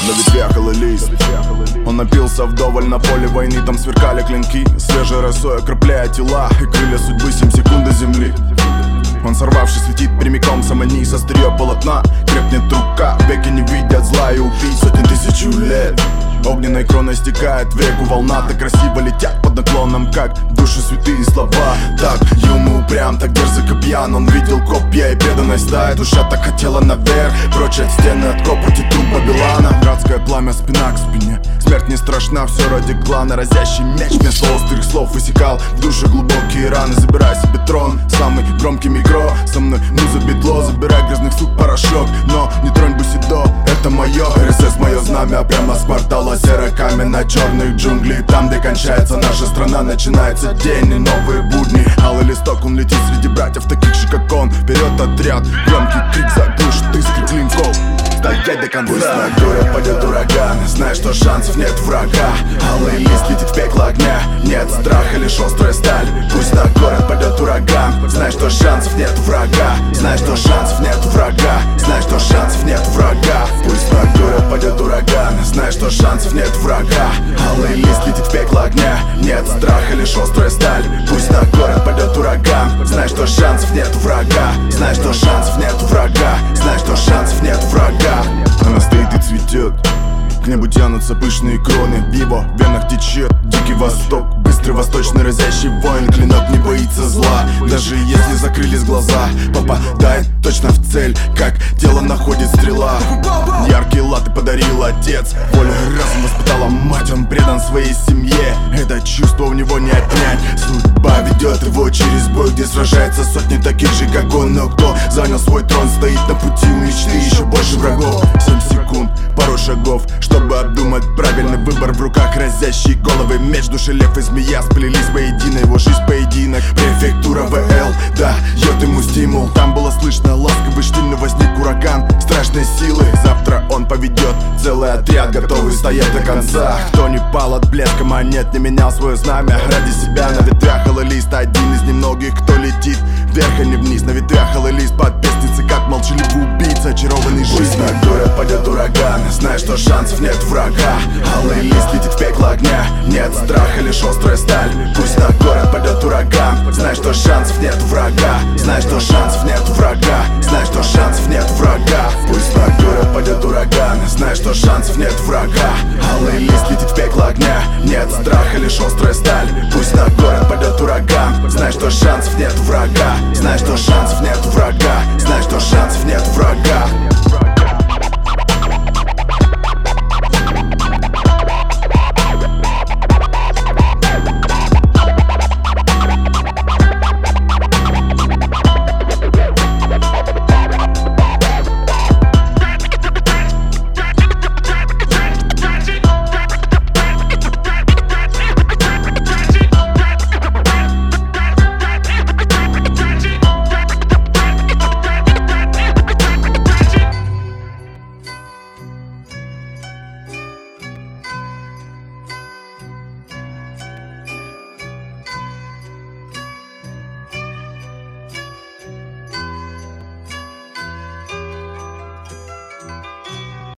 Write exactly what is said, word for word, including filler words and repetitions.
На ветвях алый лист. Он напился вдоволь на поле войны, там сверкали клинки, свежей росой окропляя тела, и крылья судьбы семь секунд до земли. Он, сорвавшись, летит прямиком в самый низ, острие полотна, крепнет рука, веки не видят зла и убийц сотни тысяч лет. Огненной кроной стекает в реку волна, так красиво летят под наклоном, как в душу святые слова. Так юн и упрям, так дерзок и пьян, он видел копья и преданность стая. Душа так хотела наверх, прочь от стены, от копоти труп Вавилона. Братское пламя, спина к спине, смерть не страшна, все ради клана. Разящий меч вместо острых слов высекал в душе глубокие раны. Забирай себе трон, самый громкий микро, со мной муза битло. Забирай грязных сук порошок, но не тронь бусидо, это мое эр эс эс, мое знамя, прямо с квартала серый камень на черных джунглей. Там, где кончается наша страна, начинается день и новые будни. Алый листок, он летит среди братьев, таких же как он. Вперед отряд, громкий крик заглушит искры клинков. Стоять до конца. Пусть на город пойдет ураган, знай, что шансов нет врага. Алый лист летит в пекло огня, нет страха, лишь острая сталь. Пусть на город пойдет ураган, знай, что шансов нет врага. Знай, что шансов нет врага. Знай, что шансов нет врага. Пусть на город пойдет ураган, знай, что шансов нет врага. Алый лист летит в пекло огня, нет страха, лишь острая сталь. Пусть на город пойдет ураган, знай, что шансов нет врага. Знай, что шансов нет врага. Знай, что шансов нет врага. Она стоит и цветет, к небу тянутся пышные кроны, в его венах течет дикий восток. Быстрый восточный разящий воин, клинок не боится зла. Даже если закрылись глаза, попадает точно в цель, как тело находит стрела. Яркие латы подарил отец, волю и разум воспитала мать. Он предан своей семье, это чувство у него не отнять. Судьба ведет его через бой, где сражается сотни таких же, как он. Но кто занял свой трон, стоит на пути у мечты еще больше врагов. Семь секунд, пару шагов, чтобы обдумать правильный выбор. В руках разящие головы, меч, души лев и змея сплелись воедино, его жизнь поединок. Префектура вэ эл дает ему стимул. Там было слышно ласковый штиль, но возник ураган страшной силы. Завтра он поведет целый отряд, готовый стоять до конца. Кто не пал от блеска монет, не менял свое знамя ради себя. На ветвях алый лист, один из немногих, кто летит вверх, а не вниз. На ветвях алый лист, под песницы, как молчаливый убийца, очарованный жизнью. Пусть на город пойдет ураган, знай, что шансов нет врага. Алый лист летит в пекло огня, нет страха, лишь острая сталь. Пусть на город пойдет ураган, знай, что шансов нет врага. Знай, что шансов нет врага. Знай, что шансов нет врага. Пусть на город пойдет ураган, знай, что шансов нет врага.